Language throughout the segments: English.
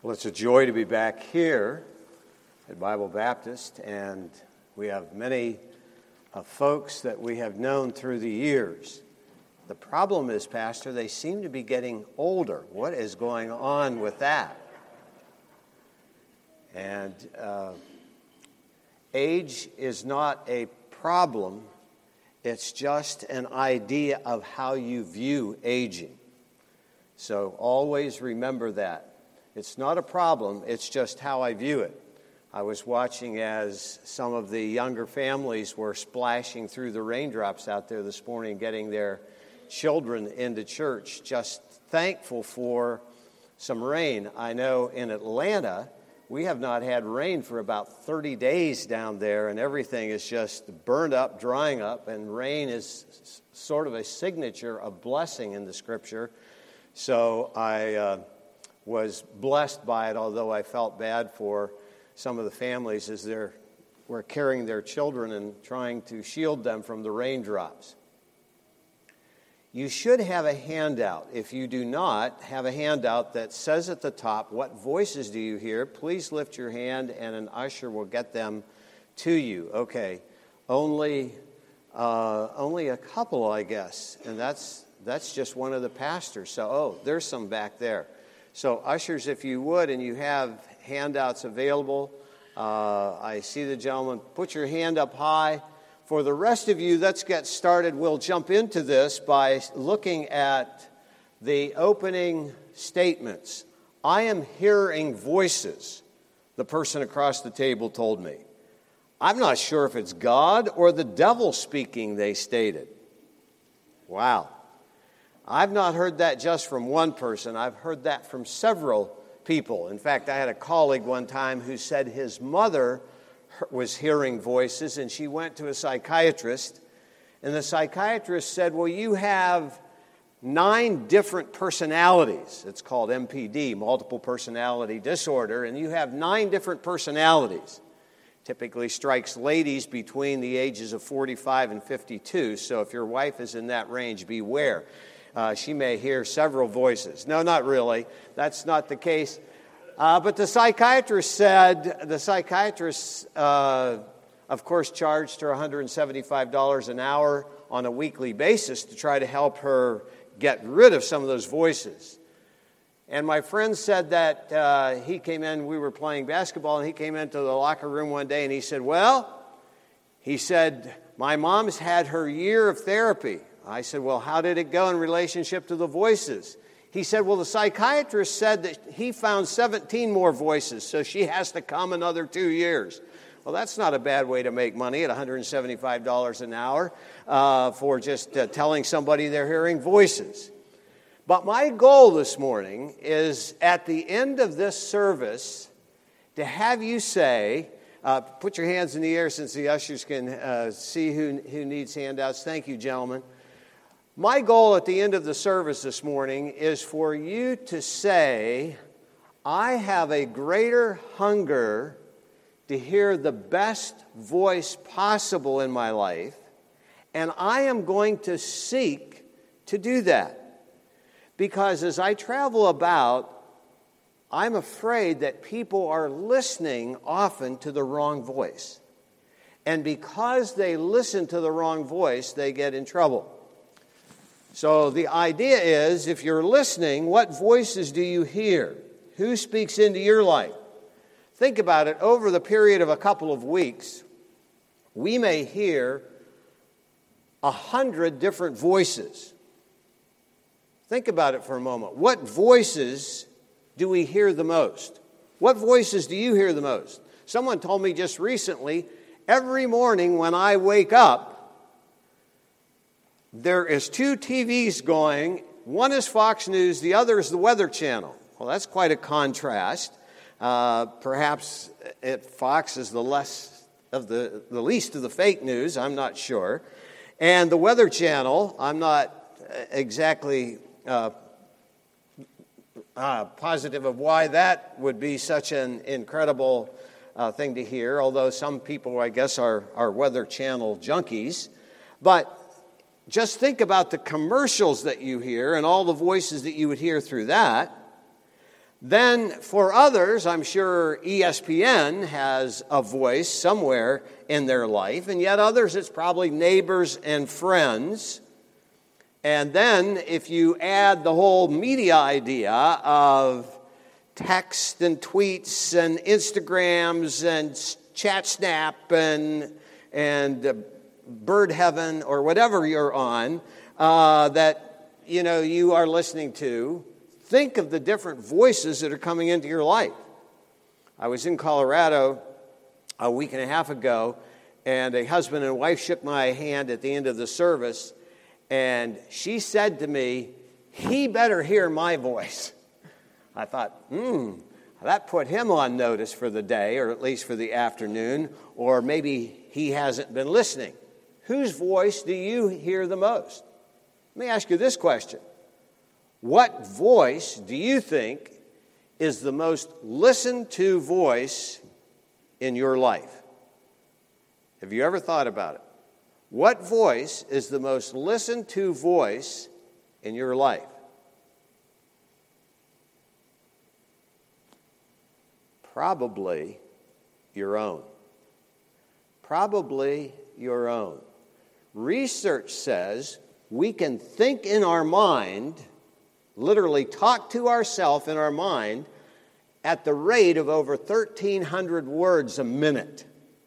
Well, it's a joy to be back here at Bible Baptist, and we have many folks that we have known through the years. The problem is, Pastor, they seem to be getting older. What is going on with that? And age is not a problem. It's just an idea of how you view aging. So always remember that. It's not a problem, it's just how I view it. I was watching as some of the younger families were splashing through the raindrops out there this morning, getting their children into church, just thankful for some rain. I know in Atlanta, we have not had rain for about 30 days down there, and everything is just burned up, drying up, and rain is sort of a signature of blessing in the Scripture. So I was blessed by it, although I felt bad for some of the families as they were carrying their children and trying to shield them from the raindrops. You should have a handout. If you do not have a handout that says at the top, what voices do you hear? Please lift your hand and an usher will get them to you. Okay, only a couple, I guess, and that's just one of the pastors. So, there's some back there. So, ushers, if you would, and you have handouts available, I see the gentleman. Put your hand up high. For the rest of you, let's get started. We'll jump into this by looking at the opening statements. I am hearing voices, the person across the table told me. I'm not sure if it's God or the devil speaking, they stated. Wow. I've not heard that just from one person. I've heard that from several people. In fact, I had a colleague one time who said his mother was hearing voices, and she went to a psychiatrist, and the psychiatrist said, well, you have 9 different personalities. It's called MPD, multiple personality disorder, and you have 9 different personalities. Typically strikes ladies between the ages of 45 and 52, so if your wife is in that range, beware. She may hear several voices. No, not really. That's not the case. But the psychiatrist said, of course, charged her $175 an hour on a weekly basis to try to help her get rid of some of those voices. And my friend said that he came in, we were playing basketball, and he came into the locker room one day and he said, my mom's had her year of therapy. I said, well, how did it go in relationship to the voices? He said, well, the psychiatrist said that he found 17 more voices, so she has to come another 2 years. Well, that's not a bad way to make money at $175 an hour for just telling somebody they're hearing voices. But my goal this morning is at the end of this service to have you say, put your hands in the air since the ushers can see who needs handouts. Thank you, gentlemen. My goal at the end of the service this morning is for you to say, I have a greater hunger to hear the best voice possible in my life, and I am going to seek to do that. Because as I travel about, I'm afraid that people are listening often to the wrong voice. And because they listen to the wrong voice, they get in trouble. So the idea is, if you're listening, what voices do you hear? Who speaks into your life? Think about it. Over the period of a couple of weeks, we may hear 100 different voices. Think about it for a moment. What voices do we hear the most? What voices do you hear the most? Someone told me just recently, every morning when I wake up, there is 2 TVs going. One is Fox News, the other is the Weather Channel. Well, that's quite a contrast. Perhaps Fox is the least of the fake news, I'm not sure. And the Weather Channel, I'm not exactly positive of why that would be such an incredible thing to hear, although some people, I guess, are Weather Channel junkies. But just think about the commercials that you hear and all the voices that you would hear through that. Then for others, I'm sure ESPN has a voice somewhere in their life, and yet others it's probably neighbors and friends. And then if you add the whole media idea of text and tweets and Instagrams and chat snap and bird heaven or whatever you're on that you are listening to, think of the different voices that are coming into your life. I was in Colorado a week and a half ago, and a husband and wife shook my hand at the end of the service, and she said to me, "He better hear my voice." I thought, that put him on notice for the day, or at least for the afternoon, or maybe he hasn't been listening. Whose voice do you hear the most? Let me ask you this question. What voice do you think is the most listened to voice in your life? Have you ever thought about it? What voice is the most listened to voice in your life? Probably your own. Probably your own. Research says we can think in our mind, literally talk to ourselves in our mind, at the rate of over 1,300 words a minute.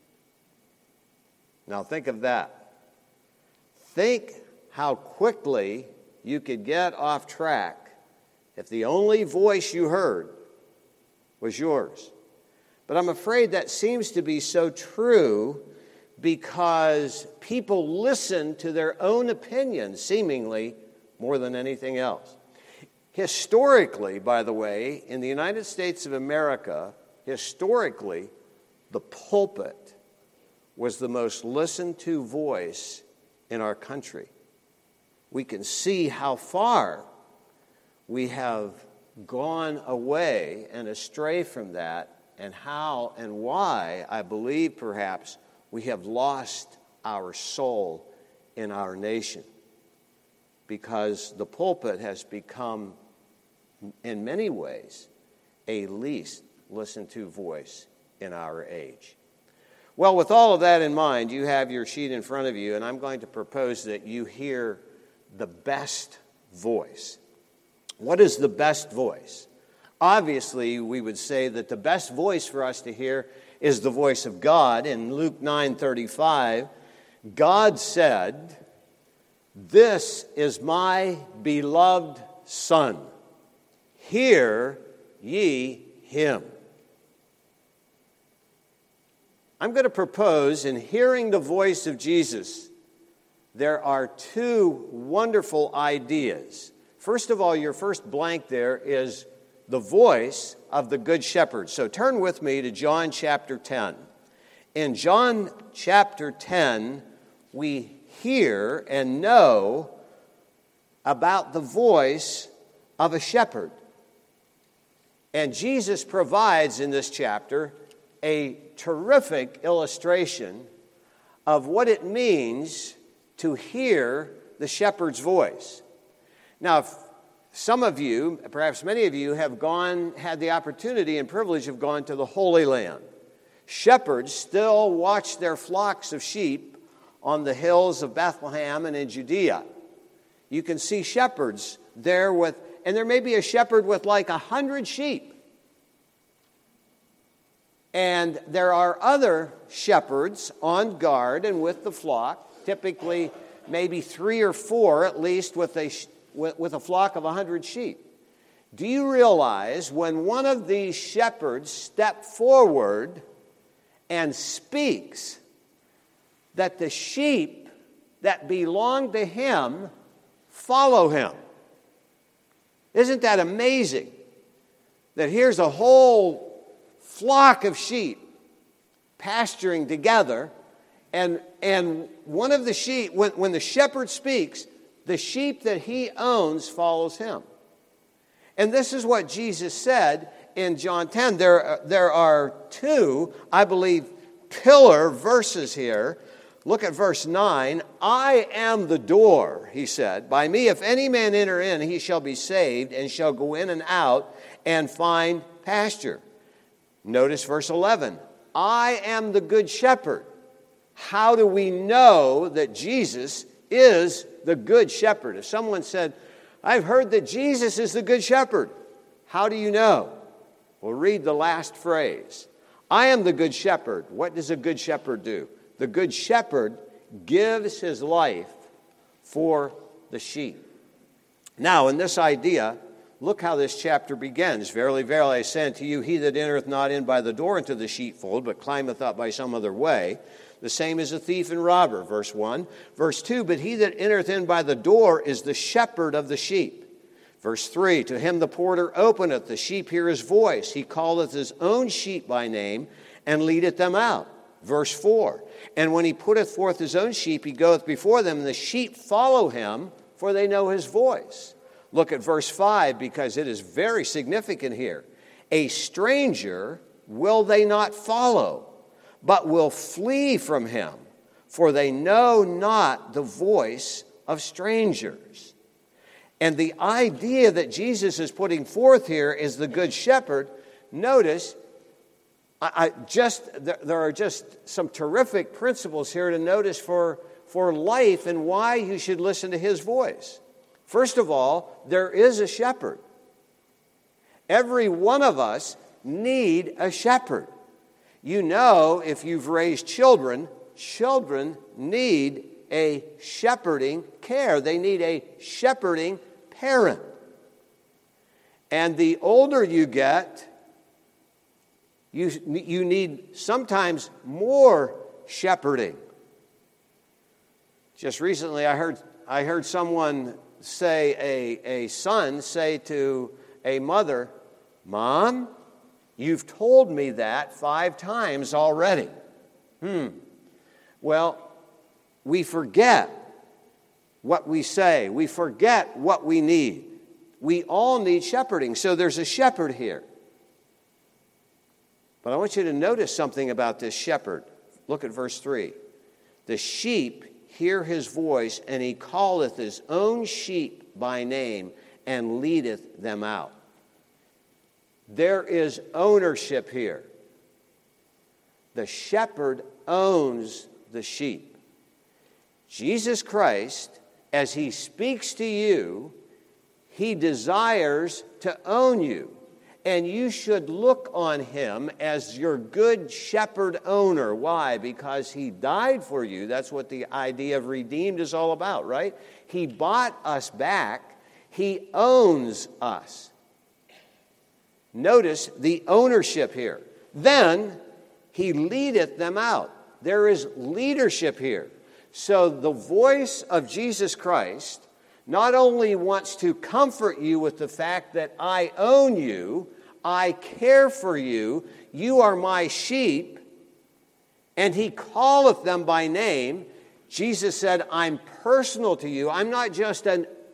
Now think of that. Think how quickly you could get off track if the only voice you heard was yours. But I'm afraid that seems to be so true because people listen to their own opinions, seemingly, more than anything else. Historically, by the way, in the United States of America, historically, the pulpit was the most listened to voice in our country. We can see how far we have gone away and astray from that, and how and why, I believe perhaps, we have lost our soul in our nation. Because the pulpit has become, in many ways, a least listened to voice in our age. Well, with all of that in mind, you have your sheet in front of you, and I'm going to propose that you hear the best voice. What is the best voice? Obviously, we would say that the best voice for us to hear is the voice of God. In Luke 9:35, God said, "This is my beloved Son. Hear ye him." I'm going to propose, in hearing the voice of Jesus, there are two wonderful ideas. First of all, your first blank there is the voice of the Good Shepherd. So turn with me to John chapter 10. In John chapter 10, we hear and know about the voice of a shepherd. And Jesus provides in this chapter a terrific illustration of what it means to hear the shepherd's voice. Now, if some of you, perhaps many of you, have had the opportunity and privilege of going to the Holy Land. Shepherds still watch their flocks of sheep on the hills of Bethlehem and in Judea. You can see shepherds there and there may be a shepherd with like 100 sheep. And there are other shepherds on guard and with the flock, typically maybe 3 or 4 at least with a flock of 100 sheep. Do you realize when one of these shepherds steps forward and speaks that the sheep that belong to him follow him? Isn't that amazing? That here's a whole flock of sheep pasturing together, and one of the sheep, when the shepherd speaks, the sheep that he owns follows him. And this is what Jesus said in John 10. There are two, I believe, pillar verses here. Look at verse 9. I am the door, he said. By me, if any man enter in, he shall be saved, and shall go in and out and find pasture. Notice verse 11. I am the good shepherd. How do we know that Jesus is the good shepherd? If someone said, I've heard that Jesus is the good shepherd, how do you know? Well, read the last phrase. I am the good shepherd. What does a good shepherd do? The good shepherd gives his life for the sheep. Now, in this idea, look how this chapter begins. Verily, verily, I say unto you, he that entereth not in by the door into the sheepfold, but climbeth up by some other way, the same is a thief and robber, verse 1. Verse 2, but he that entereth in by the door is the shepherd of the sheep. Verse 3, to him the porter openeth, the sheep hear his voice. He calleth his own sheep by name, and leadeth them out. Verse 4, and when he putteth forth his own sheep, he goeth before them, and the sheep follow him, for they know his voice. Look at verse 5, because it is very significant here. A stranger will they not follow, but will flee from him, for they know not the voice of strangers. And the idea that Jesus is putting forth here is the good shepherd. Notice, there are just some terrific principles here to notice for life and why you should listen to his voice. First of all, there is a shepherd. Every one of us need a shepherd. You know, if you've raised children, children need a shepherding care. They need a shepherding parent. And the older you get, you need sometimes more shepherding. Just recently I heard someone say, a son say to a mother, Mom, you've told me that 5 times already. Well, we forget what we say. We forget what we need. We all need shepherding. So there's a shepherd here. But I want you to notice something about this shepherd. Look at verse 3. The sheep hear his voice, and he calleth his own sheep by name, and leadeth them out. There is ownership here. The shepherd owns the sheep. Jesus Christ, as he speaks to you, he desires to own you. And you should look on him as your good shepherd owner. Why? Because he died for you. That's what the idea of redeemed is all about, right? He bought us back. He owns us. Notice the ownership here. Then he leadeth them out. There is leadership here. So the voice of Jesus Christ not only wants to comfort you with the fact that I own you, I care for you, you are my sheep, and he calleth them by name. Jesus said, I'm personal to you. I'm not just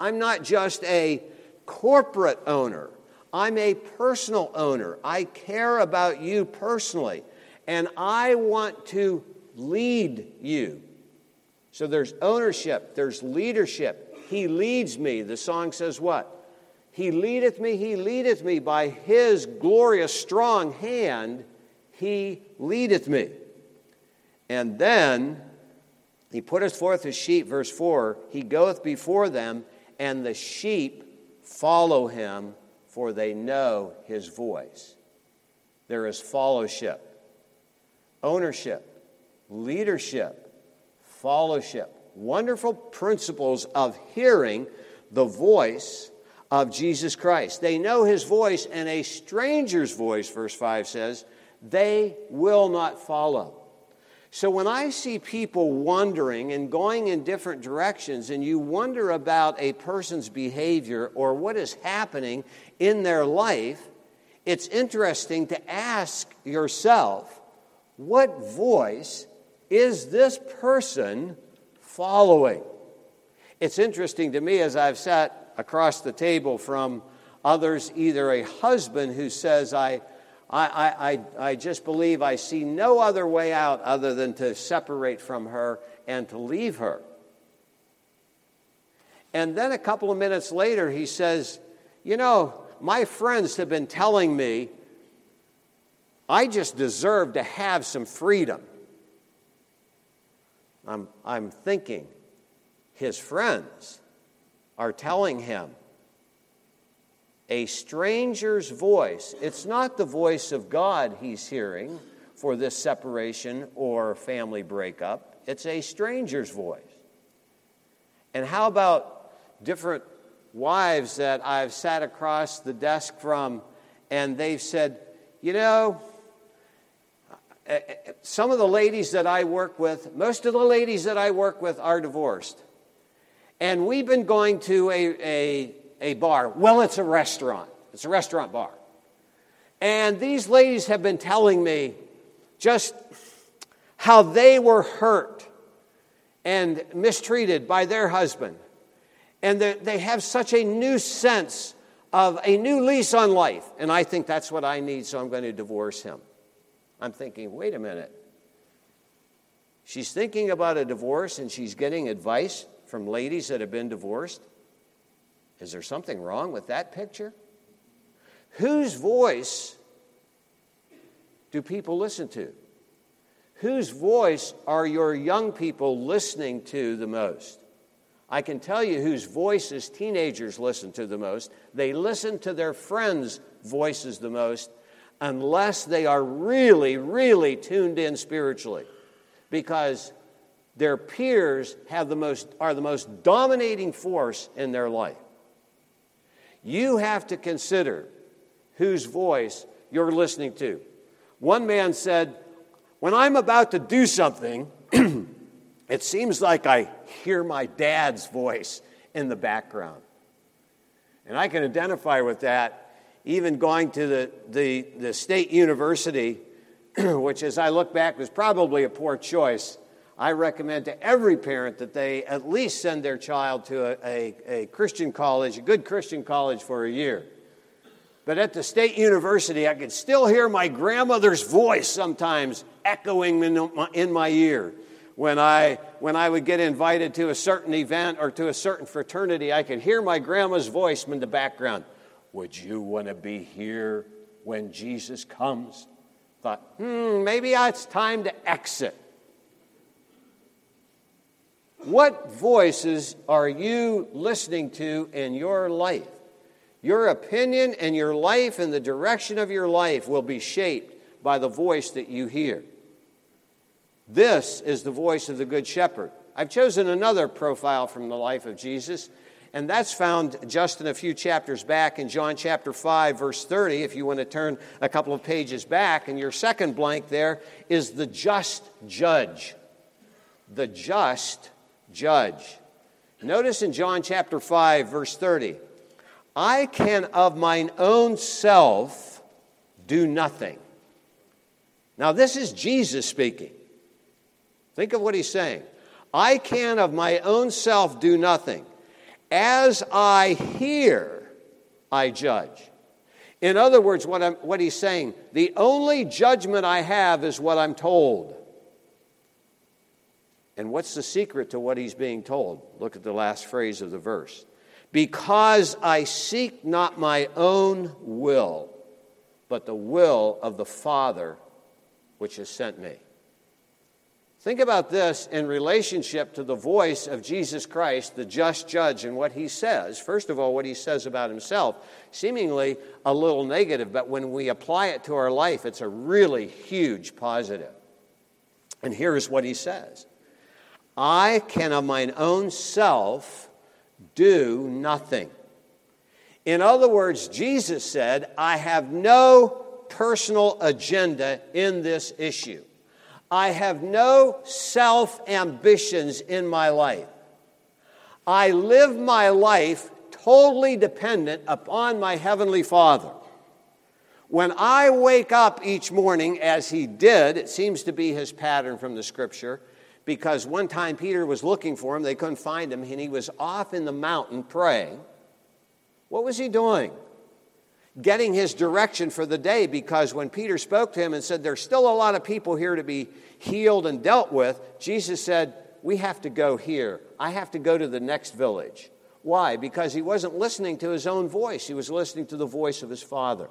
a corporate owner. I'm a personal owner. I care about you personally, and I want to lead you. So there's ownership, there's leadership. He leads me. The song says what? He leadeth me by his glorious strong hand, he leadeth me. And then he putteth forth his sheep, verse 4, he goeth before them, and the sheep follow him, for they know his voice. There is fellowship, ownership, leadership, fellowship. Wonderful principles of hearing the voice of Jesus Christ. They know his voice, and a stranger's voice, verse 5 says, they will not follow. So when I see people wandering and going in different directions, and you wonder about a person's behavior or what is happening in their life, it's interesting to ask yourself, what voice is this person following? It's interesting to me as I've sat across the table from others, either a husband who says, I I just believe I see no other way out other than to separate from her and to leave her. And then a couple of minutes later, he says, you know, my friends have been telling me I just deserve to have some freedom. I'm thinking his friends are telling him a stranger's voice. It's not the voice of God he's hearing for this separation or family breakup. It's a stranger's voice. And how about different wives that I've sat across the desk from, and they've said, you know, some of the ladies that I work with, most of the ladies that I work with are divorced. And we've been going to a bar. Well, it's a restaurant. It's a restaurant bar. And these ladies have been telling me just how they were hurt and mistreated by their husband. And they have such a new sense of a new lease on life. And I think that's what I need, so I'm going to divorce him. I'm thinking, wait a minute. She's thinking about a divorce and she's getting advice from ladies that have been divorced. Is there something wrong with that picture? Whose voice do people listen to? Whose voice are your young people listening to the most? I can tell you whose voices teenagers listen to the most. They listen to their friends' voices the most, unless they are really, really tuned in spiritually, because their peers are the most dominating force in their life. You have to consider whose voice you're listening to. One man said, when I'm about to do something, it seems like I hear my dad's voice in the background. And I can identify with that. Even going to the state university, which as I look back was probably a poor choice, I recommend to every parent that they at least send their child to a Christian college, a good Christian college for a year. But at the state university, I could still hear my grandmother's voice sometimes echoing in my ear. When I would get invited to a certain event or to a certain fraternity, I could hear my grandma's voice in the background. Would you want to be here when Jesus comes? Thought, maybe it's time to exit. What voices are you listening to in your life? Your opinion and your life and the direction of your life will be shaped by the voice that you hear. This is the voice of the Good Shepherd. I've chosen another profile from the life of Jesus, and that's found just in a few chapters back in John chapter 5, verse 30, if you want to turn a couple of pages back. And your second blank there is the just judge. The just judge. Notice in John chapter 5, verse 30, I can of mine own self do nothing. Now this is Jesus speaking. Think of what he's saying. I can of my own self do nothing. As I hear, I judge. In other words, what he's saying, the only judgment I have is what I'm told. And what's the secret to what he's being told? Look at the last phrase of the verse. Because I seek not my own will, but the will of the Father which has sent me. Think about this in relationship to the voice of Jesus Christ, the just judge, and what he says. First of all, what he says about himself, seemingly a little negative, but when we apply it to our life, it's a really huge positive. And here's what he says. I can of mine own self do nothing. In other words, Jesus said, I have no personal agenda in this issue. I have no self-ambitions in my life. I live my life totally dependent upon my Heavenly Father. When I wake up each morning, as he did, it seems to be his pattern from the Scripture, because one time Peter was looking for him, they couldn't find him, and he was off in the mountain praying. What was he doing? getting his direction for the day, because when Peter spoke to him and said, there's still a lot of people here to be healed and dealt with, Jesus said, we have to go here. I have to go to the next village. Why? Because he wasn't listening to his own voice. He was listening to the voice of his Father.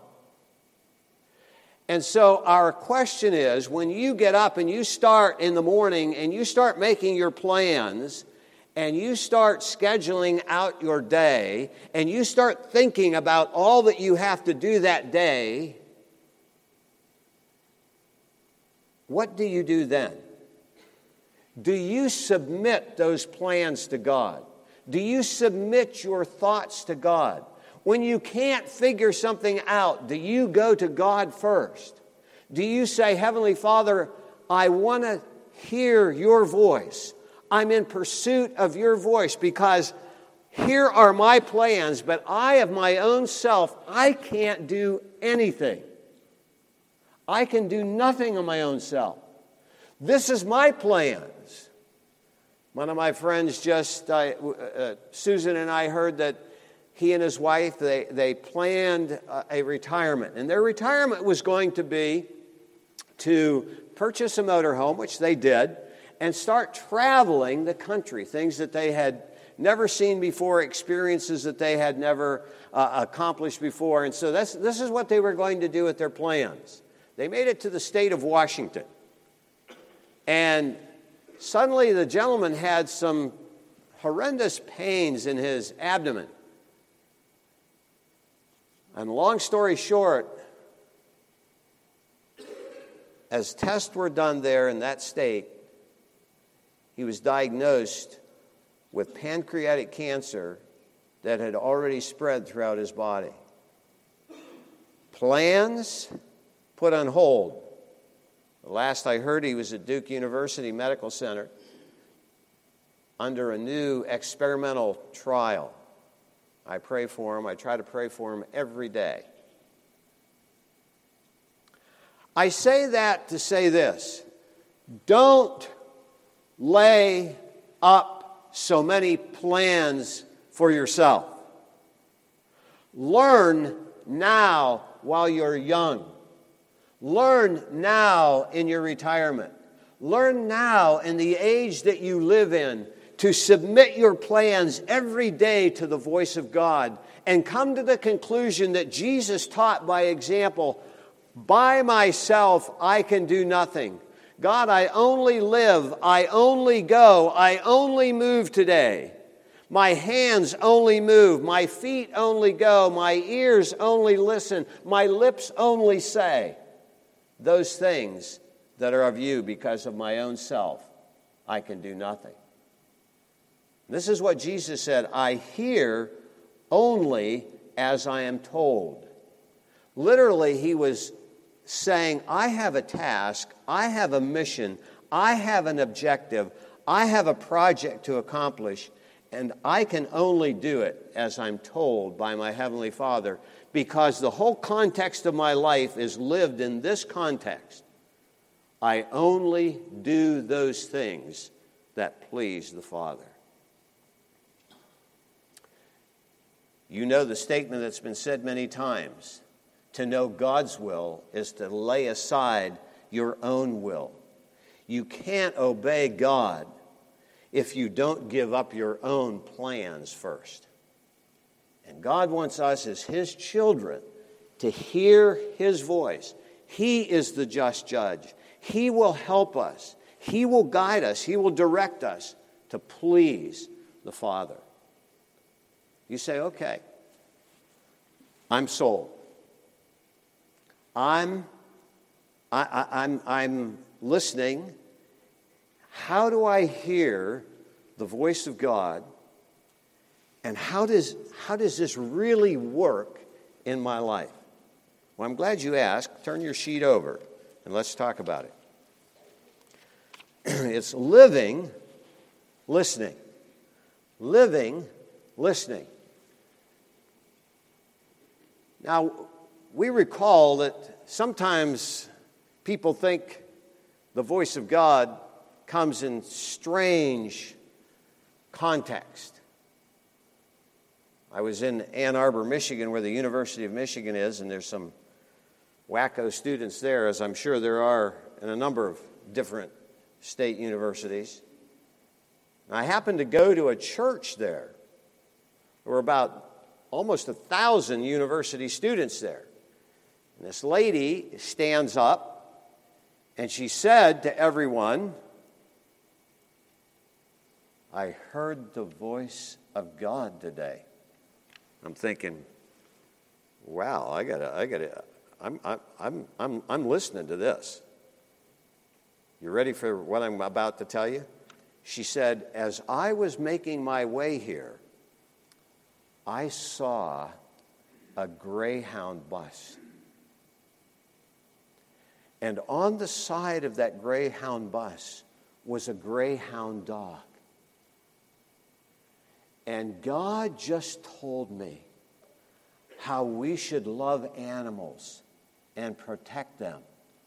And so our question is, when you get up and you start in the morning and you start making your plans and you start scheduling out your day and you start thinking about all that you have to do that day, what do you do then? Do you submit those plans to God? Do you submit your thoughts to God? When you can't figure something out, do you go to God first? Do you say, Heavenly Father, I want to hear your voice. I'm in pursuit of your voice because here are my plans, but I of my own self, I can't do anything. I can do nothing of my own self. This is my plans. One of my friends Susan and I heard that he and his wife, they planned a retirement. And their retirement was going to be to purchase a motorhome, which they did, and start traveling the country, things that they had never seen before, experiences that they had never accomplished before. And so this is what they were going to do with their plans. They made it to the state of Washington. And suddenly the gentleman had some horrendous pains in his abdomen. And long story short, as tests were done there in that state, he was diagnosed with pancreatic cancer that had already spread throughout his body. Plans put on hold. The last I heard, he was at Duke University Medical Center under a new experimental trial. I pray for him. I try to pray for him every day. I say that to say this. Don't lay up so many plans for yourself. Learn now while you're young. Learn now in your retirement. Learn now in the age that you live in to submit your plans every day to the voice of God and come to the conclusion that Jesus taught by example, by myself I can do nothing. God, I only live, I only go, I only move today. My hands only move, my feet only go, my ears only listen, my lips only say those things that are of you. Because of my own self, I can do nothing. This is what Jesus said, I hear only as I am told. Literally, he was saying, I have a task, I have a mission, I have an objective, I have a project to accomplish, and I can only do it as I'm told by my Heavenly Father, because the whole context of my life is lived in this context. I only do those things that please the Father. You know the statement that's been said many times. To know God's will is to lay aside your own will. You can't obey God if you don't give up your own plans first. And God wants us as His children to hear His voice. He is the just judge. He will help us. He will guide us. He will direct us to please the Father. You say, okay, I'm sold. I'm listening. How do I hear the voice of God? And how does this really work in my life? Well, I'm glad you asked. Turn your sheet over and let's talk about it. It's living, listening. Living, listening. Now, we recall that sometimes people think the voice of God comes in strange context. I was in Ann Arbor, Michigan, where the University of Michigan is, and there's some wacko students there, as I'm sure there are in a number of different state universities. And I happened to go to a church there. There were about almost 1,000 university students there. And this lady stands up, and she said to everyone, "I heard the voice of God today." I'm thinking, wow, I'm listening to this. You ready for what I'm about to tell you? She said, "As I was making my way here, I saw a Greyhound bus. And on the side of that Greyhound bus was a Greyhound dog. And God just told me how we should love animals and protect them."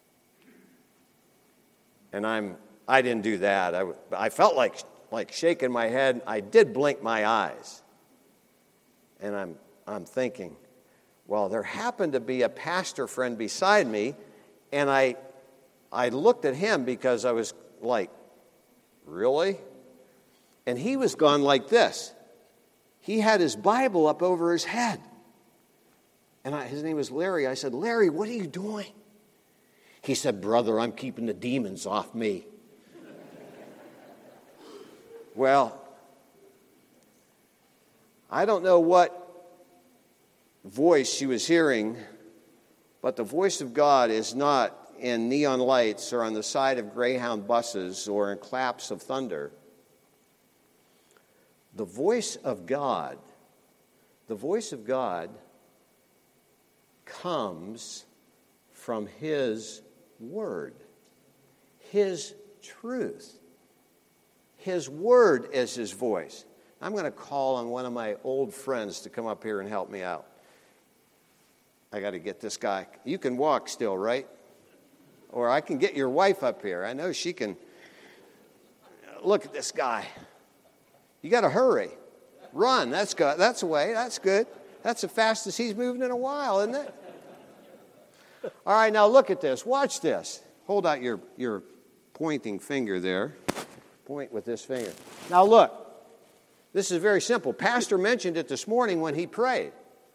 And I didn't do that. I felt like shaking my head. I did blink my eyes. And I'm thinking, well, there happened to be a pastor friend beside me, and I looked at him because I was like, really? And he was gone like this. He had his Bible up over his head. And his name was Larry. I said, "Larry, what are you doing?" He said, "Brother, I'm keeping the demons off me." Well, I don't know what voice she was hearing, but the voice of God is not in neon lights or on the side of Greyhound buses or in claps of thunder. The voice of God comes from His Word, His truth. His Word is His voice. I'm going to call on one of my old friends to come up here and help me out. I got to get this guy. You can walk still, right? Or I can get your wife up here. I know she can. Look at this guy. You got to hurry. Run. That's good. That's a way. That's good. That's the fastest he's moved in a while, isn't it? All right, now look at this. Watch this. Hold out your pointing finger there. Point with this finger. Now look. This is very simple. Pastor mentioned it this morning when he prayed.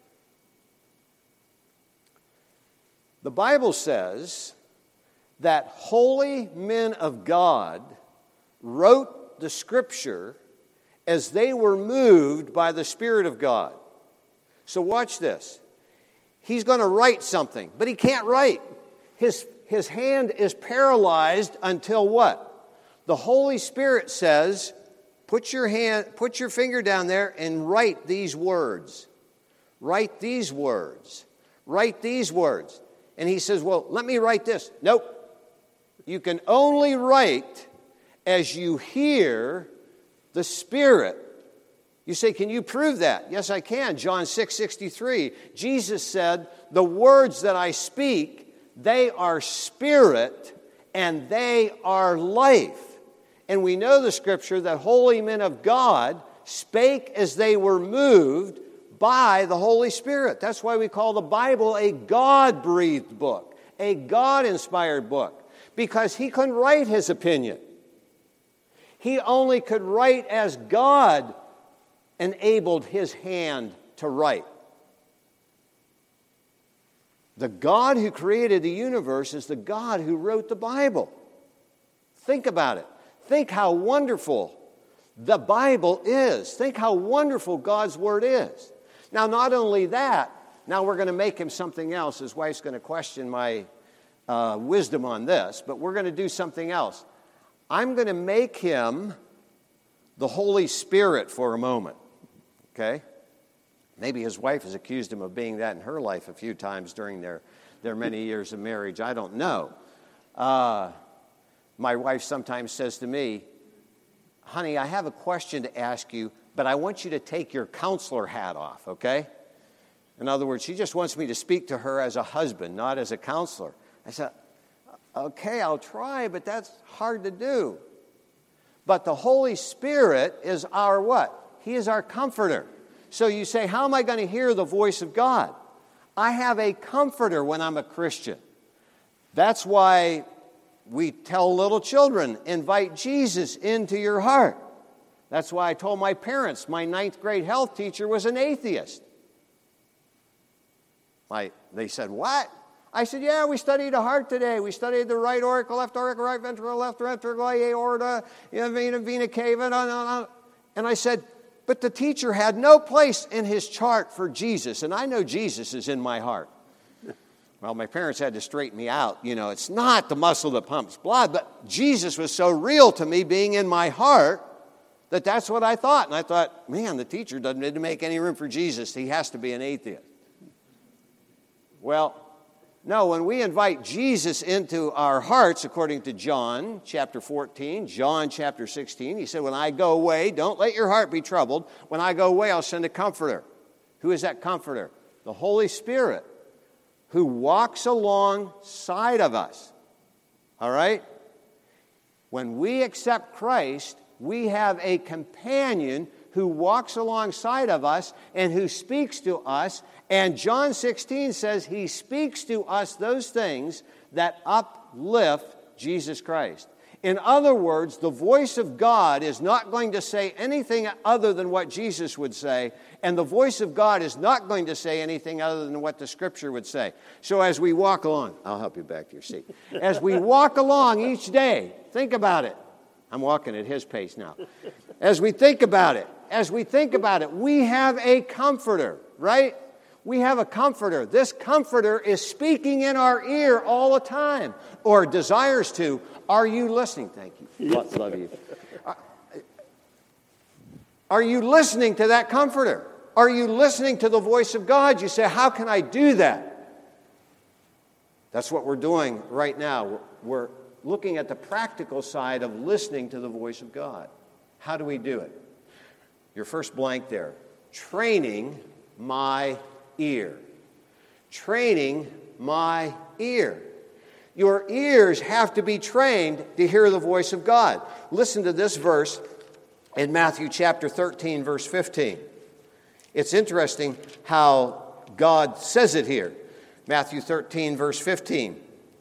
The Bible says that holy men of God wrote the Scripture as they were moved by the Spirit of God. So watch this. He's going to write something, but he can't write. His hand is paralyzed until what? The Holy Spirit says, put your finger down there and write these words. Write these words. Write these words. And he says, well, let me write this. Nope. You can only write as you hear the Spirit. You say, can you prove that? Yes, I can. John 6:63. Jesus said, the words that I speak, they are spirit and they are life. And we know the Scripture that holy men of God spake as they were moved by the Holy Spirit. That's why we call the Bible a God-breathed book, a God-inspired book, because he couldn't write his opinion. He only could write as God enabled his hand to write. The God who created the universe is the God who wrote the Bible. Think about it. Think how wonderful the Bible is. Think how wonderful God's Word is. Now, not only that, now we're going to make him something else. His wife's going to question my wisdom on this, but we're going to do something else. I'm going to make him the Holy Spirit for a moment, okay? Maybe his wife has accused him of being that in her life a few times during their many years of marriage. I don't know. My wife sometimes says to me, honey, I have a question to ask you, but I want you to take your counselor hat off, okay? In other words, she just wants me to speak to her as a husband, not as a counselor. I said, okay, I'll try, but that's hard to do. But the Holy Spirit is our what? He is our comforter. So you say, how am I going to hear the voice of God? I have a comforter when I'm a Christian. That's why we tell little children, invite Jesus into your heart. That's why I told my parents my 9th grade health teacher was an atheist. They said, what? I said, yeah, we studied the heart today. We studied the right auricle, left ventricle, left ventricle, aorta, vena cava, and I said, but the teacher had no place in his chart for Jesus, and I know Jesus is in my heart. Well, my parents had to straighten me out. It's not the muscle that pumps blood, but Jesus was so real to me being in my heart that's what I thought. And I thought, man, the teacher doesn't need to make any room for Jesus. He has to be an atheist. Well, no, when we invite Jesus into our hearts, according to John chapter 14, John chapter 16, he said, when I go away, don't let your heart be troubled. When I go away, I'll send a comforter. Who is that comforter? The Holy Spirit, who walks alongside of us. All right? When we accept Christ, we have a companion who walks alongside of us and who speaks to us. And John 16 says he speaks to us those things that uplift Jesus Christ. In other words, the voice of God is not going to say anything other than what Jesus would say, and the voice of God is not going to say anything other than what the Scripture would say. So as we walk along, I'll help you back to your seat. As we walk along each day, think about it. I'm walking at his pace now. As we think about it, we have a comforter, right? We have a comforter. This comforter is speaking in our ear all the time, or desires to. Are you listening? Thank you. Love you. Are you listening to that comforter? Are you listening to the voice of God? You say, how can I do that? That's what we're doing right now. We're looking at the practical side of listening to the voice of God. How do we do it? Your first blank there. Training my ear. Training my ear. Your ears have to be trained to hear the voice of God. Listen to this verse in Matthew chapter 13, verse 15. It's interesting how God says it here. Matthew 13, verse 15.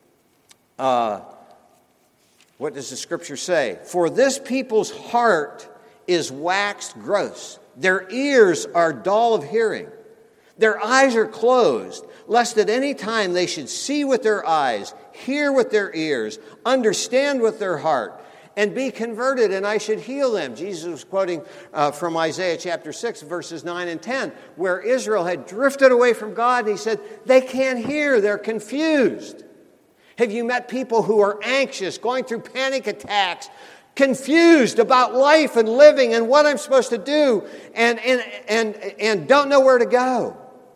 What does the Scripture say? For this people's heart is waxed gross. Their ears are dull of hearing. Their eyes are closed, lest at any time they should see with their eyes, hear with their ears, understand with their heart, and be converted, and I should heal them. Jesus was quoting from Isaiah chapter 6, verses 9 and 10, where Israel had drifted away from God, and he said, they can't hear, they're confused. Have you met people who are anxious, going through panic attacks, confused about life and living and what I'm supposed to do, and don't know where to go?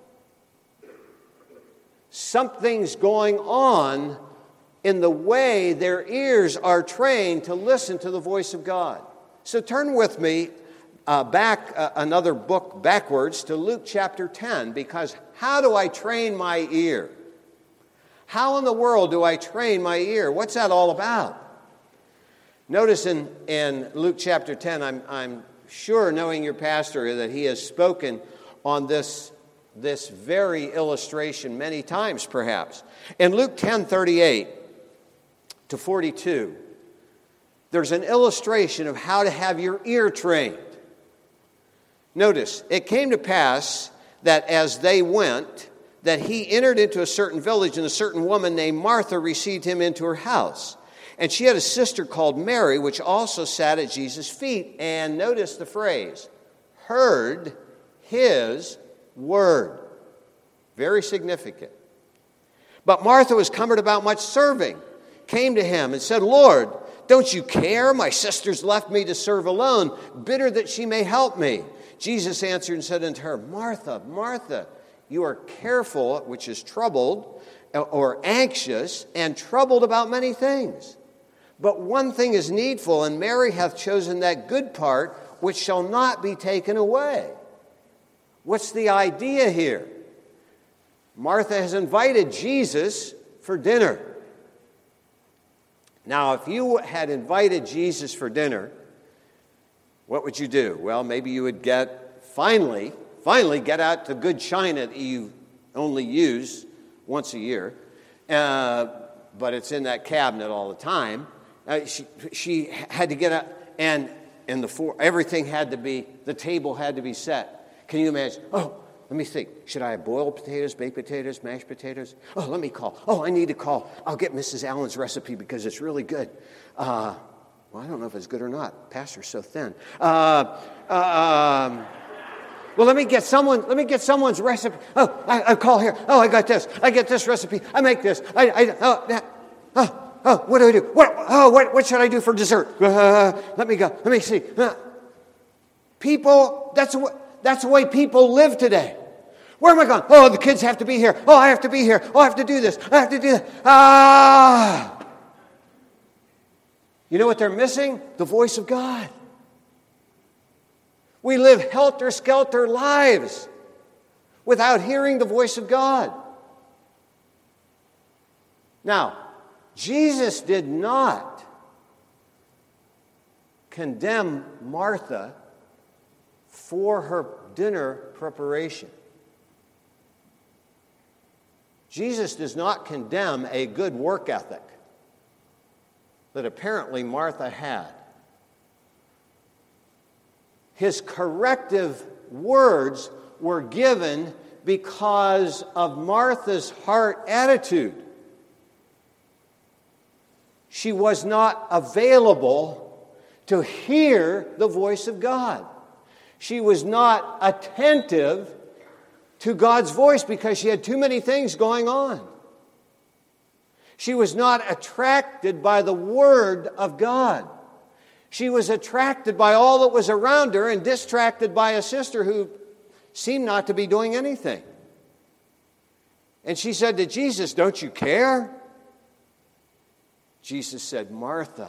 Something's going on in the way their ears are trained to listen to the voice of God. So turn with me back another book backwards to Luke chapter 10, because how do I train my ear? How in the world do I train my ear? What's that all about? Notice in Luke chapter 10, I'm sure, knowing your pastor, that he has spoken on this very illustration many times, perhaps. In Luke 10:38 to 42, there's an illustration of how to have your ear trained. Notice, it came to pass that as they went, that he entered into a certain village, and a certain woman named Martha received him into her house. And she had a sister called Mary, which also sat at Jesus' feet. And notice the phrase, heard his word. Very significant. But Martha was cumbered about much serving, came to him and said, Lord, don't you care? My sister's left me to serve alone. Bid her that she may help me. Jesus answered and said unto her, Martha, Martha, you are careful, which is troubled, or anxious, and troubled about many things. But one thing is needful, and Mary hath chosen that good part, which shall not be taken away. What's the idea here? Martha has invited Jesus for dinner. Now, if you had invited Jesus for dinner, what would you do? Well, maybe you would get, finally, finally get out the good china that you only use once a year, but it's in that cabinet all the time. She had to get up, and everything had to be, the table had to be set. Can you imagine? Oh, let me think. Should I have boiled potatoes, baked potatoes, mashed potatoes? Oh, let me call. Oh, I need to call. I'll get Mrs. Allen's recipe because it's really good. Well, I don't know if it's good or not. Pastor's so thin. Well, let me get someone's recipe. Oh, I call here. Oh, I got this. I get this recipe. I make this. What do I do? What should I do for dessert? Let me go. Let me see. People, that's the way people live today. Where am I going? Oh, the kids have to be here. Oh, I have to be here. Oh, I have to do this. I have to do that. You know what they're missing? The voice of God. We live helter-skelter lives without hearing the voice of God. Now, Jesus did not condemn Martha for her dinner preparation. Jesus does not condemn a good work ethic that apparently Martha had. His corrective words were given because of Martha's heart attitude. She was not available to hear the voice of God. She was not attentive to God's voice because she had too many things going on. She was not attracted by the Word of God. She was attracted by all that was around her and distracted by a sister who seemed not to be doing anything. And she said to Jesus, "Don't you care?" Jesus said, "Martha,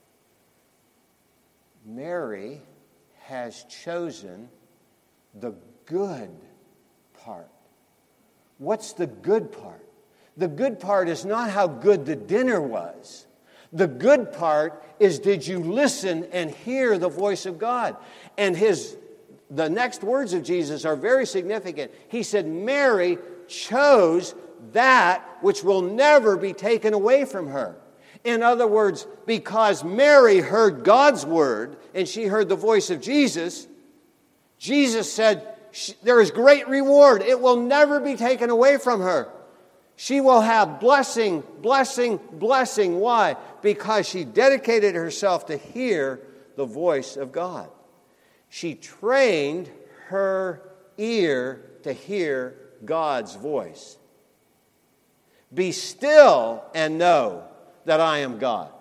Mary has chosen the good part." What's the good part? The good part is not how good the dinner was. The good part is, did you listen and hear the voice of God? And the next words of Jesus are very significant. He said, Mary chose that which will never be taken away from her. In other words, because Mary heard God's word and she heard the voice of Jesus, Jesus said, there is great reward. It will never be taken away from her. She will have blessing, blessing, blessing. Why? Because she dedicated herself to hear the voice of God. She trained her ear to hear God's voice. Be still and know that I am God.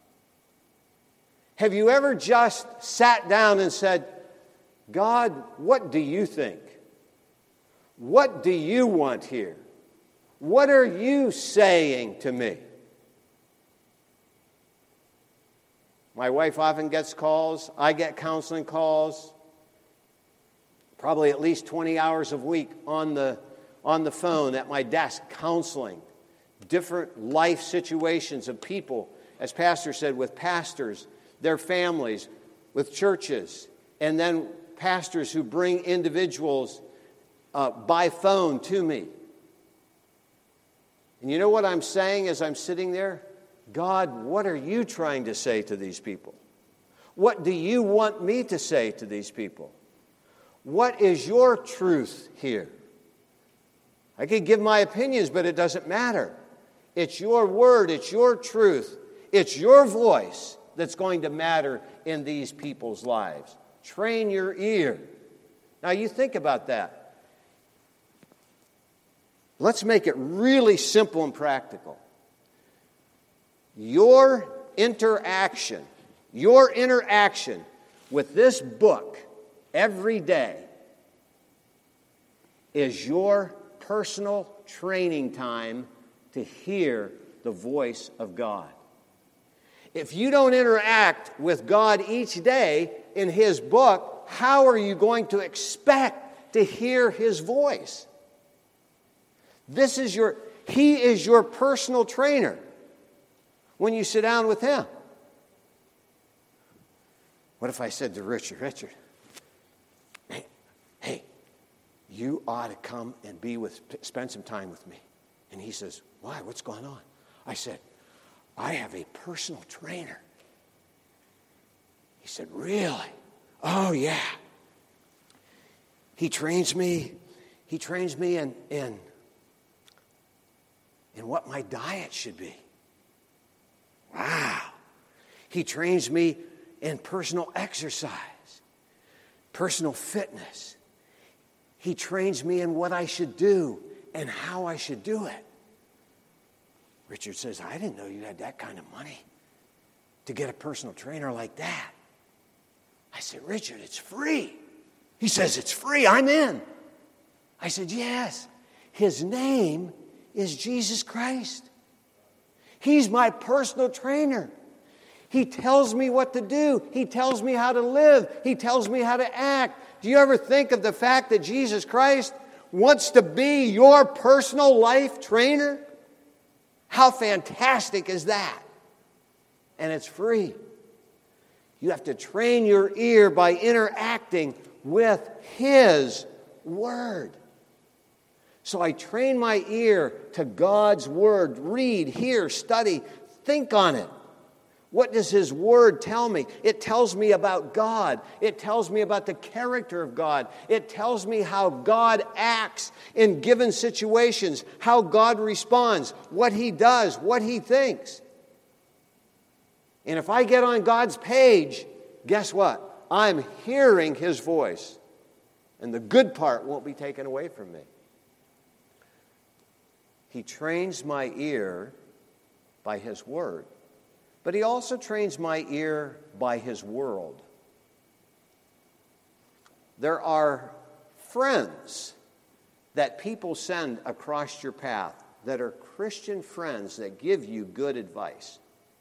Have you ever just sat down and said, God, what do you think? What do you want here? What are you saying to me? My wife often gets calls. I get counseling calls. Probably at least 20 hours a week on the phone at my desk, counseling different life situations of people, as Pastor said, with pastors, their families, with churches, and then pastors who bring individuals by phone to me. And you know what I'm saying as I'm sitting there? God, what are you trying to say to these people? What do you want me to say to these people? What is your truth here? I could give my opinions, but it doesn't matter. It's your word, it's your truth, it's your voice that's going to matter in these people's lives. Train your ear. Now you think about that. Let's make it really simple and practical. Your interaction with this book every day is your personal training time to hear the voice of God. If you don't interact with God each day in His book, how are you going to expect to hear His voice? He is your personal trainer when you sit down with Him. What if I said to Richard, hey, you ought to come and spend some time with me. And he says, why? What's going on? I said, I have a personal trainer. He said, really? Oh, yeah. He trains me in what my diet should be. Wow. He trains me in personal exercise, personal fitness. He trains me in what I should do and how I should do it. Richard says, I didn't know you had that kind of money to get a personal trainer like that. I said, Richard, it's free. He says, it's free. I'm in. I said, yes. His name is Jesus Christ. He's my personal trainer. He tells me what to do. He tells me how to live. He tells me how to act. Do you ever think of the fact that Jesus Christ wants to be your personal life trainer? How fantastic is that? And it's free. You have to train your ear by interacting with His Word. So I train my ear to God's Word. Read, hear, study, think on it. What does His Word tell me? It tells me about God. It tells me about the character of God. It tells me how God acts in given situations, how God responds, what He does, what He thinks. And if I get on God's page, guess what? I'm hearing His voice. And the good part won't be taken away from me. He trains my ear by His Word. But He also trains my ear by His world. There are friends that people send across your path that are Christian friends that give you good advice.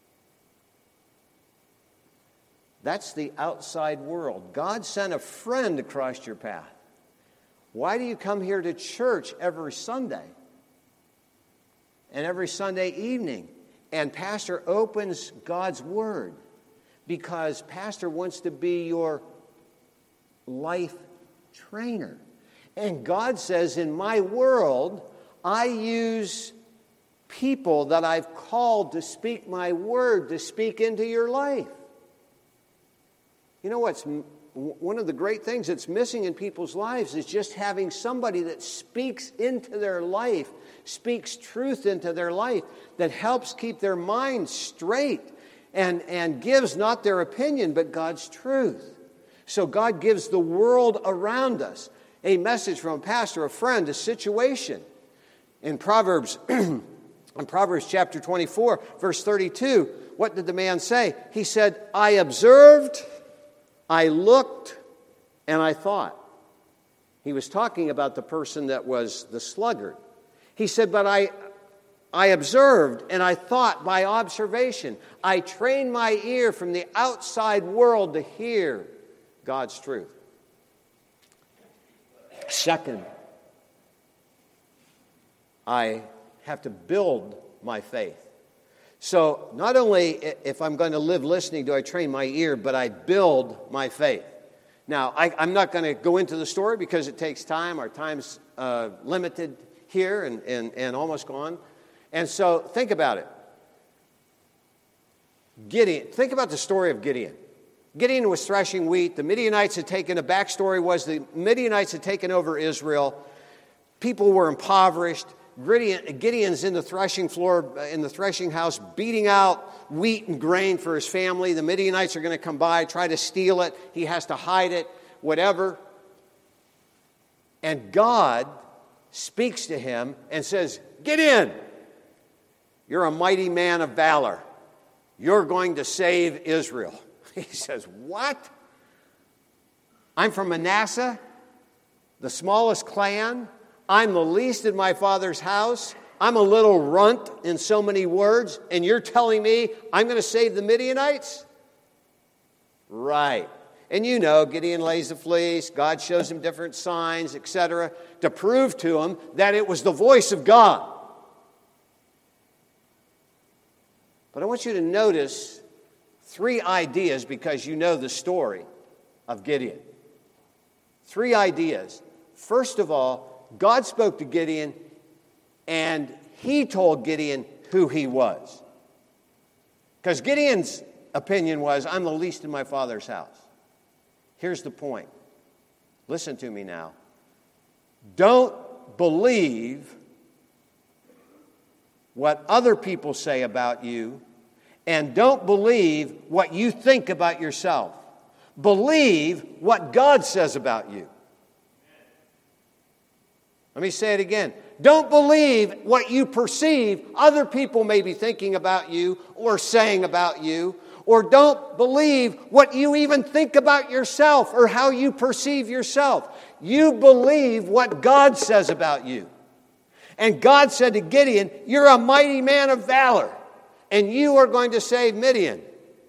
That's the outside world. God sent a friend across your path. Why do you come here to church every Sunday and every Sunday evening? And Pastor opens God's Word because Pastor wants to be your life trainer. And God says, in my world, I use people that I've called to speak my word, to speak into your life. You know what's one of the great things that's missing in people's lives is just having somebody that speaks into their life, speaks truth into their life, that helps keep their mind straight and gives not their opinion, but God's truth. So God gives the world around us a message from a pastor, a friend, a situation. In Proverbs chapter 24, verse 32, what did the man say? He said, I observed, I looked, and I thought. He was talking about the person that was the sluggard. He said, but I observed and I thought by observation. I trained my ear from the outside world to hear God's truth. Second, I have to build my faith. So not only if I'm going to live listening do I train my ear, but I build my faith. Now, I'm not going to go into the story because it takes time. Our time's limited here and almost gone. And so think about it. Gideon. Think about the story of Gideon. Gideon was threshing wheat. The Midianites had taken, the backstory was the Midianites had taken over Israel. People were impoverished. Gideon's in the threshing floor, in the threshing house, beating out wheat and grain for his family. The Midianites are going to come by, try to steal it. He has to hide it, whatever. And God speaks to him and says, Gideon, you're a mighty man of valor. You're going to save Israel. He says, what? I'm from Manasseh, the smallest clan. I'm the least in my father's house. I'm a little runt in so many words, and you're telling me I'm going to save the Midianites? Right. And you know, Gideon lays the fleece, God shows him different signs, etc., to prove to him that it was the voice of God. But I want you to notice 3 ideas because you know the story of Gideon. 3 ideas. First of all, God spoke to Gideon, and he told Gideon who he was. Because Gideon's opinion was, I'm the least in my father's house. Here's the point. Listen to me now. Don't believe what other people say about you, and don't believe what you think about yourself. Believe what God says about you. Let me say it again. Don't believe what you perceive other people may be thinking about you or saying about you, or don't believe what you even think about yourself or how you perceive yourself. You believe what God says about you. And God said to Gideon, you're a mighty man of valor, and you are going to save Midian.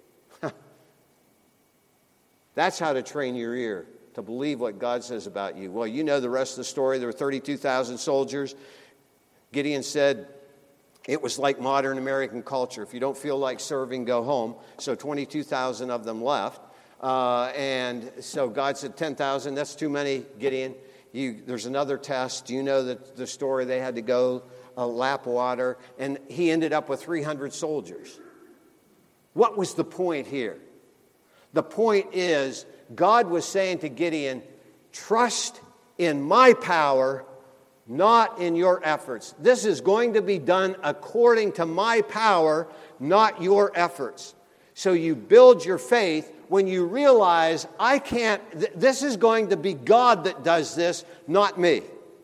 That's how to train your ear, to believe what God says about you. Well, you know the rest of the story. There were 32,000 soldiers. Gideon said it was like modern American culture. If you don't feel like serving, go home. So 22,000 of them left. And so God said, 10,000, that's too many, Gideon. There's another test. You know the story. They had to go lap water. And he ended up with 300 soldiers. What was the point here? The point is, God was saying to Gideon, trust in my power, not in your efforts. This is going to be done according to my power, not your efforts. So you build your faith when you realize, I can't, this is going to be God that does this, not me.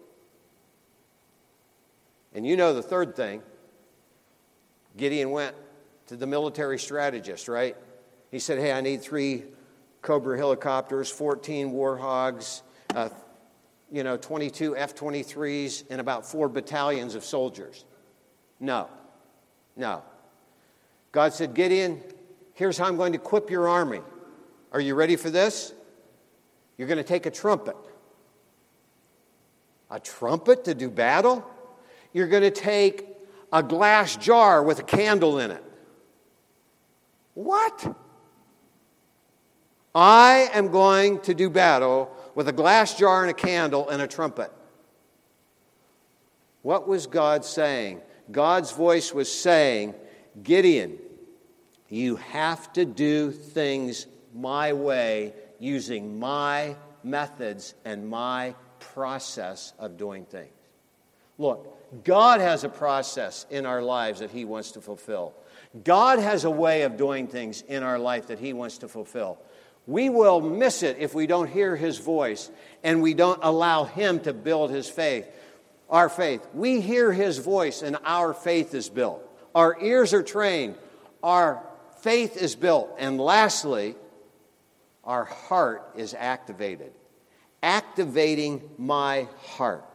And you know the third thing. Gideon went to the military strategist, right? He said, hey, I need 3 Cobra helicopters, 14 Warhogs, 22 F-23s, and about 4 battalions of soldiers. No. God said, Gideon, here's how I'm going to equip your army. Are you ready for this? You're going to take a trumpet. A trumpet to do battle? You're going to take a glass jar with a candle in it. What? I am going to do battle with a glass jar and a candle and a trumpet. What was God saying? God's voice was saying, Gideon, you have to do things my way, using my methods and my process of doing things. Look, God has a process in our lives that He wants to fulfill. God has a way of doing things in our life that He wants to fulfill. We will miss it if we don't hear His voice and we don't allow Him to build His faith, our faith. We hear His voice and our faith is built. Our ears are trained. Our faith is built. And lastly, our heart is activated. Activating my heart.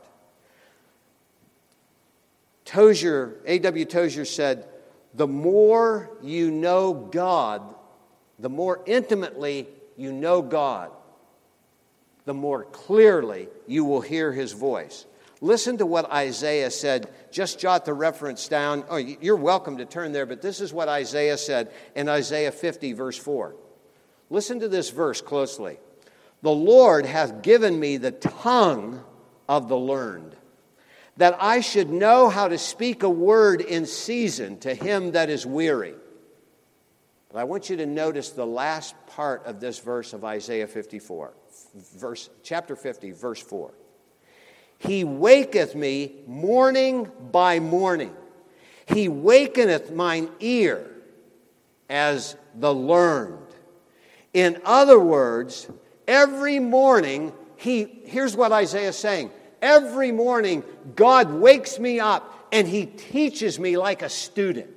A.W. Tozier said, the more you know God, the more intimately you know God, the more clearly you will hear His voice. Listen to what Isaiah said. Just jot the reference down. Oh, you're welcome to turn there, but this is what Isaiah said in Isaiah 50, verse 4. Listen to this verse closely. The Lord hath given me the tongue of the learned, that I should know how to speak a word in season to him that is weary. But I want you to notice the last part of this verse of Isaiah 54, chapter 50, verse 4. He waketh me morning by morning. He wakeneth mine ear as the learned. In other words, every morning, here's what Isaiah is saying. Every morning, God wakes me up and He teaches me like a student.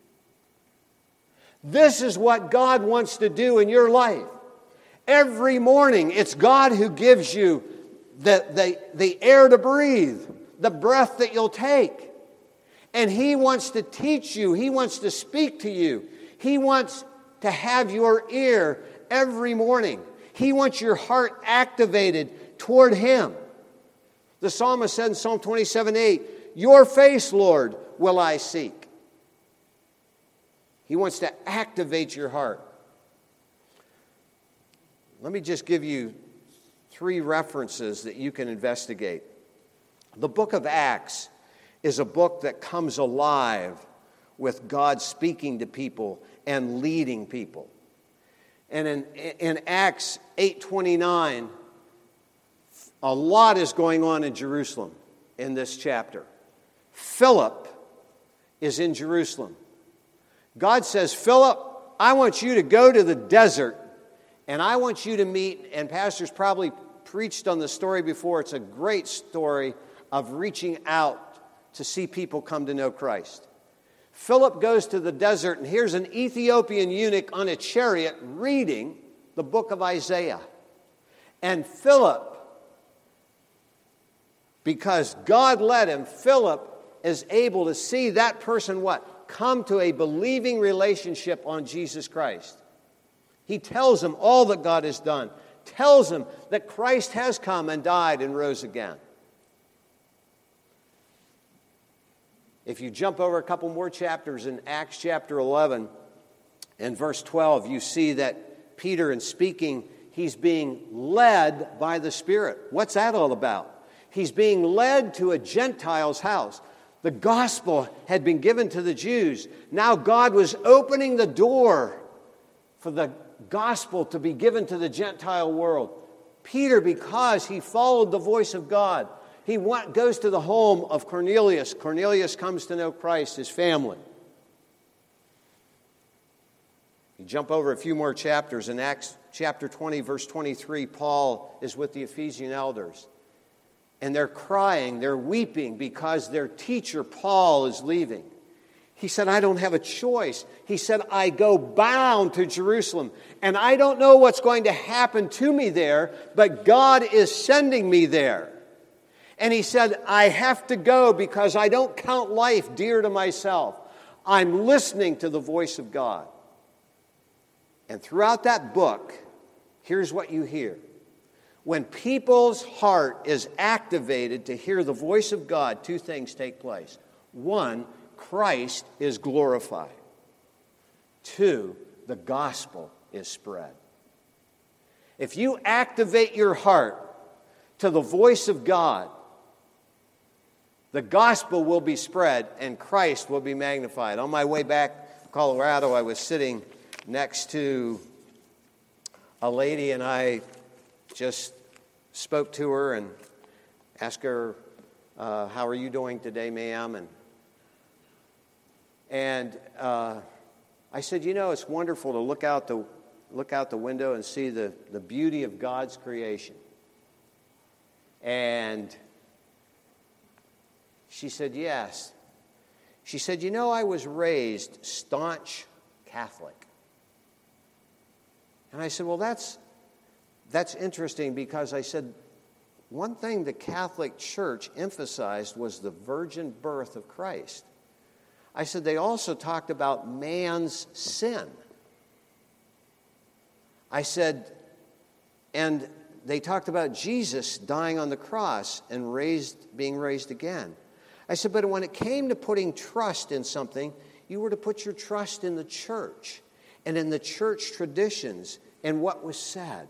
This is what God wants to do in your life. Every morning, it's God who gives you the air to breathe, the breath that you'll take. And He wants to teach you. He wants to speak to you. He wants to have your ear every morning. He wants your heart activated toward Him. The psalmist said in Psalm 27:8, your face, Lord, will I seek. He wants to activate your heart. Let me just give you 3 references that you can investigate. The book of Acts is a book that comes alive with God speaking to people and leading people. And in Acts 8:29, a lot is going on in Jerusalem in this chapter. Philip is in Jerusalem. God says, Philip, I want you to go to the desert, and I want you to meet, and pastors probably preached on the story before. It's a great story of reaching out to see people come to know Christ. Philip goes to the desert, and here's an Ethiopian eunuch on a chariot reading the book of Isaiah. And Philip, because God led him, Philip is able to see that person what? Come to a believing relationship on Jesus Christ. He tells him all that God has done. Tells him that Christ has come and died and rose again. If you jump over a couple more chapters in Acts chapter 11 and verse 12, you see that Peter, in speaking, he's being led by the Spirit. What's that all about? He's being led to a Gentile's house. The gospel had been given to the Jews. Now God was opening the door for the gospel to be given to the Gentile world. Peter, because he followed the voice of God, he goes to the home of Cornelius. Cornelius comes to know Christ, his family. You jump over a few more chapters. In Acts chapter 20, verse 23, Paul is with the Ephesian elders. And they're crying, they're weeping because their teacher, Paul, is leaving. He said, I don't have a choice. He said, I go bound to Jerusalem. And I don't know what's going to happen to me there, but God is sending me there. And he said, I have to go because I don't count life dear to myself. I'm listening to the voice of God. And throughout that book, here's what you hear. When people's heart is activated to hear the voice of God, 2 things take place. 1, Christ is glorified. 2, the gospel is spread. If you activate your heart to the voice of God, the gospel will be spread and Christ will be magnified. On my way back to Colorado, I was sitting next to a lady, and I just spoke to her and asked her, how are you doing today, ma'am? And I said, you know, it's wonderful to look out the window and see the beauty of God's creation. And she said, yes. She said, you know, I was raised staunch Catholic. And I said, well, that's interesting, because I said, one thing the Catholic Church emphasized was the virgin birth of Christ. I said, they also talked about man's sin. I said, and they talked about Jesus dying on the cross and being raised again. I said, but when it came to putting trust in something, you were to put your trust in the church and in the church traditions and what was said.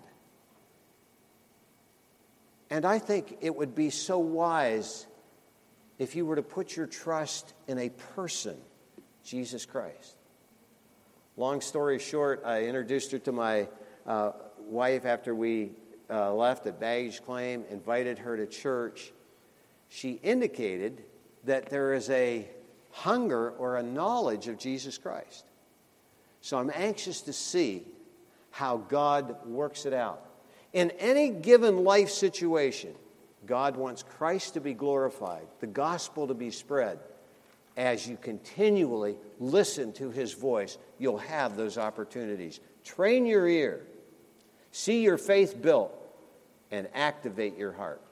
And I think it would be so wise if you were to put your trust in a person, Jesus Christ. Long story short, I introduced her to my wife after we left at baggage claim, invited her to church. She indicated that there is a hunger or a knowledge of Jesus Christ. So I'm anxious to see how God works it out. In any given life situation, God wants Christ to be glorified, the gospel to be spread. As you continually listen to his voice, you'll have those opportunities. Train your ear, see your faith built, and activate your heart.